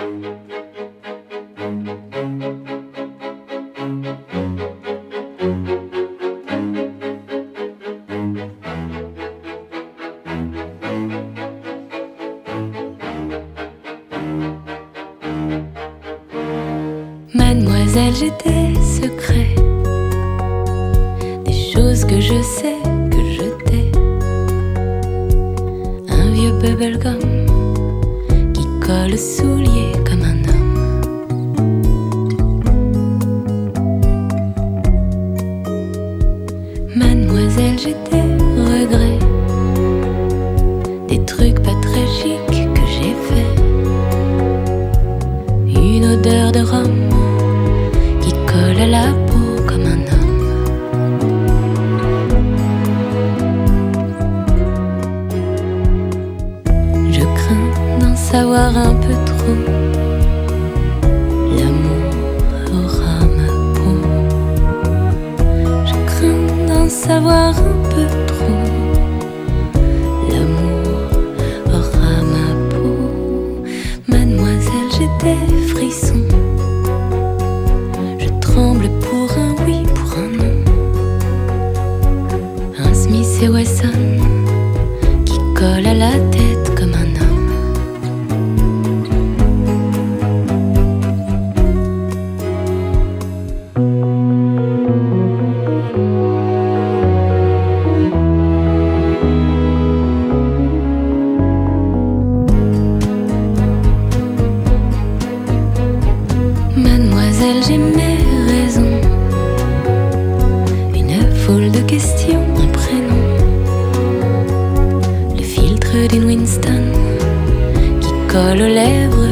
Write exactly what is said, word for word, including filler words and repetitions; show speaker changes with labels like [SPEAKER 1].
[SPEAKER 1] Mademoiselle, j'ai des secrets, des choses que je sais, que je tais. Un vieux bubblegum qui colle aux souliers comme un homme. Mademoiselle, j'ai des regrets, des trucs pas très chics que j'ai fait. Une odeur de rhum qui colle à la peau comme un homme. Je crains d'en savoir un peu trop. L'amour aura ma peau. Je crains d'en savoir un peu trop. L'amour aura ma peau. Mademoiselle, j'ai des frissons. Je tremble pour un oui, pour un non. Un Smith et Wesson qui colle à la tête comme un homme. Mademoiselle, j'ai mes raisons. Une foule de questions, un prénom. Le filtre d'une Winston qui colle aux lèvres